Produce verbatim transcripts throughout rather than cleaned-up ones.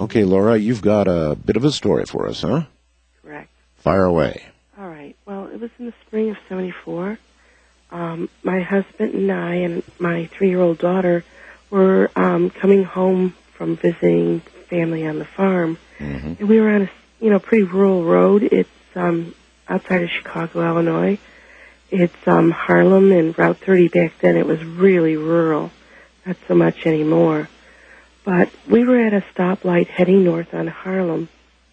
Okay, Laura, you've got a bit of a story for us, huh? Correct. Fire away. All right. Well, it was in the spring of seventy-four. Um, my husband and I and my three-year-old daughter were um, coming home from visiting family on the farm. Mm-hmm. And we were on a, you know, pretty rural road. It's um, outside of Chicago, Illinois. It's um, Harlem and Route thirty. Back then it was really rural. Not so much anymore. But we were at a stoplight heading north on Harlem.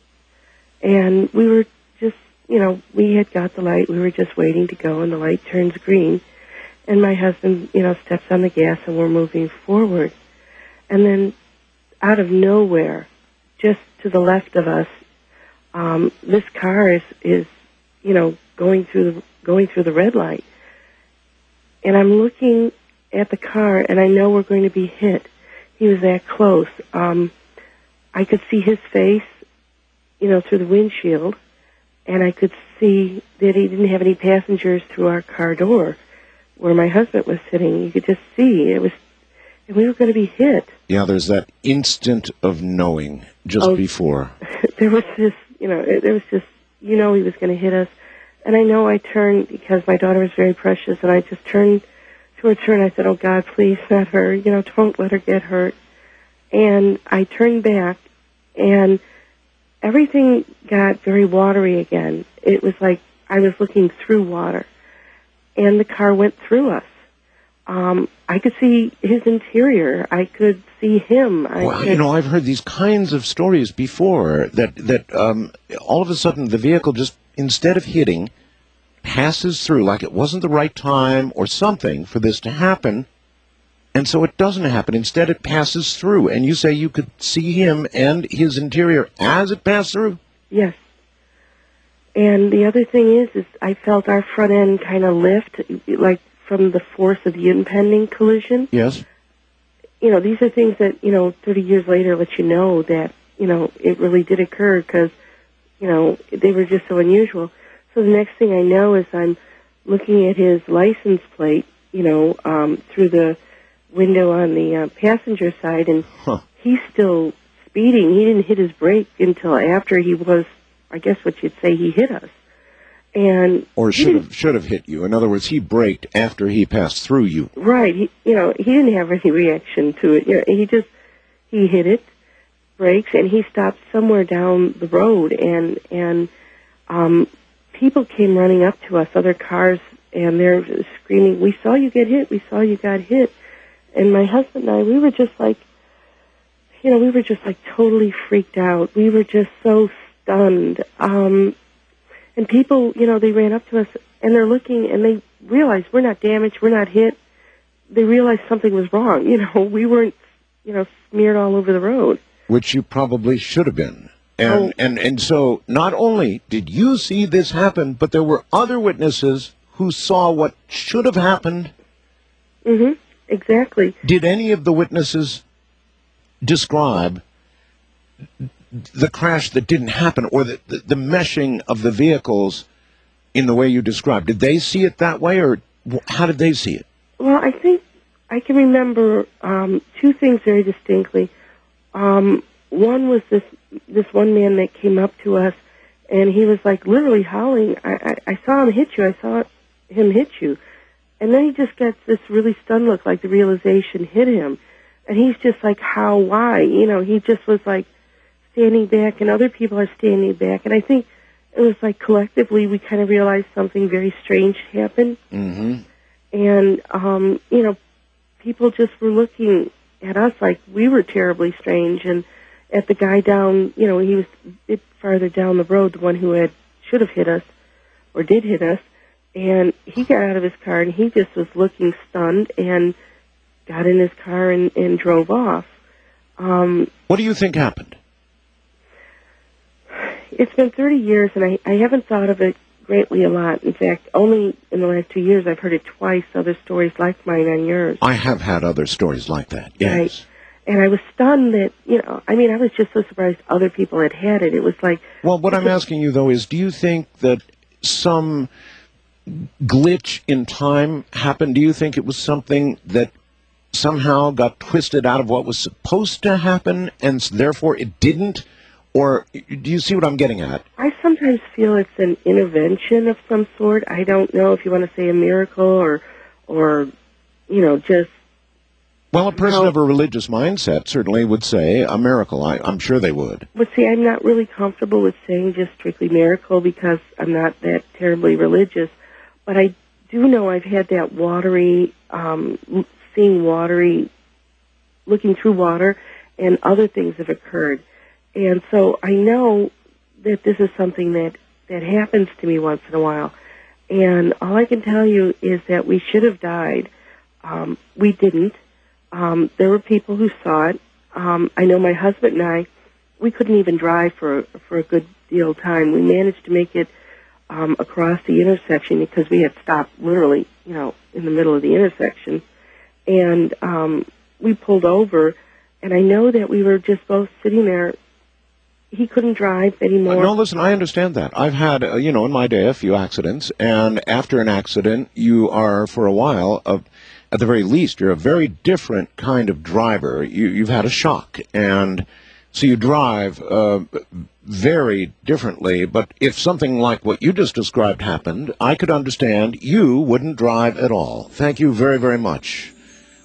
And we were just, you know, we had got the light. We were just waiting to go, and the light turns green. And my husband, you know, steps on the gas, and we're moving forward. And then out of nowhere, just to the left of us, um, this car is, is, you know, going through the, going through the red light. And I'm looking at the car, and I know we're going to be hit. He was that close. Um, I could see his face, you know, through the windshield, and I could see that he didn't have any passengers through our car door where my husband was sitting. You could just see it was, and we were going to be hit. Yeah, there's that instant of knowing just oh, before. There was this, you know, it, there was just, you know, he was going to hit us. And I know I turned, because my daughter was very precious, and I just turned towards her, and I said, oh, God, please, not her. You know, don't let her get hurt. And I turned back, and everything got very watery again. It was like I was looking through water, and the car went through us. Um, I could see his interior. I could see him. I Well, could... you know, I've heard these kinds of stories before, that, that um, all of a sudden the vehicle just, instead of hitting, passes through, like it wasn't the right time or something for this to happen, and so it doesn't happen. Instead, it passes through, and you say you could see him and his interior as it passed through? Yes. And the other thing is, is I felt our front end kind of lift, like from the force of the impending collision. Yes. You know, these are things that, you know, thirty years later let you know that, you know, it really did occur because, you know, they were just so unusual. So the next thing I know is I'm looking at his license plate, you know, um, through the window on the uh, passenger side, and huh. he's still speeding. He didn't hit his brake until after he was, I guess what you'd say, he hit us. And or should have should have hit you. In other words, he braked after he passed through you. Right. He, you know, he didn't have any reaction to it. You know, he just he hit it, brakes, and he stopped somewhere down the road, and and um, people came running up to us, other cars, and they're screaming, "We saw you get hit! We saw you got hit!" And my husband and I, we were just like, you know, we were just like totally freaked out. We were just so stunned. Um, and people, you know, they ran up to us, and they're looking, and they realized we're not damaged, we're not hit. They realized something was wrong. You know, we weren't, you know, smeared all over the road. Which you probably should have been. And, oh. and, and so not only did you see this happen, but there were other witnesses who saw what should have happened. Mm-hmm. Exactly. Did any of the witnesses describe the crash that didn't happen, or the, the, the meshing of the vehicles in the way you described? Did they see it that way, or how did they see it? Well, I think I can remember um, two things very distinctly. Um, one was this this one man that came up to us, and he was like literally howling, I, I, I saw him hit you, I saw him hit you. And then he just gets this really stunned look, like the realization hit him. And he's just like, how, why? You know, he just was like standing back, and other people are standing back. And I think it was like collectively we kind of realized something very strange happened. Mm-hmm. And, um, you know, people just were looking at us like we were terribly strange. And at the guy down, you know, he was a bit farther down the road, the one who had should have hit us or did hit us. And he got out of his car, and he just was looking stunned and got in his car and, and drove off. Um, what do you think happened? It's been thirty years, and I, I haven't thought of it greatly a lot. In fact, only in the last two years I've heard it twice, other stories like mine on yours. I have had other stories like that, yes. Right. And I was stunned that, you know, I mean, I was just so surprised other people had had it. It was like... Well, what I'm asking you, though, is do you think that some glitch in time happened? Do you think it was something that somehow got twisted out of what was supposed to happen, and s- therefore it didn't? Or do you see what I'm getting at? I sometimes feel it's an intervention of some sort. I don't know if you want to say a miracle or, or, you know, just. Well, a person how, of a religious mindset certainly would say a miracle. I, I'm sure they would. But see, I'm not really comfortable with saying just strictly miracle because I'm not that terribly religious. But I do know I've had that watery, um, seeing watery, looking through water, and other things have occurred. And so I know that this is something that, that happens to me once in a while. And all I can tell you is that we should have died. Um, we didn't. Um, there were people who saw it. Um, I know my husband and I, we couldn't even drive for, for a good deal of time. We managed to make it um, across the intersection because we had stopped literally, you know, in the middle of the intersection. And um, we pulled over, and I know that we were just both sitting there. He couldn't drive anymore. Uh, no, listen, I understand that. I've had, uh, you know, in my day, a few accidents, and after an accident, you are, for a while, uh, at the very least, you're a very different kind of driver. You, you've had a shock, and so you drive uh, very differently. But if something like what you just described happened, I could understand you wouldn't drive at all. Thank you very, very much.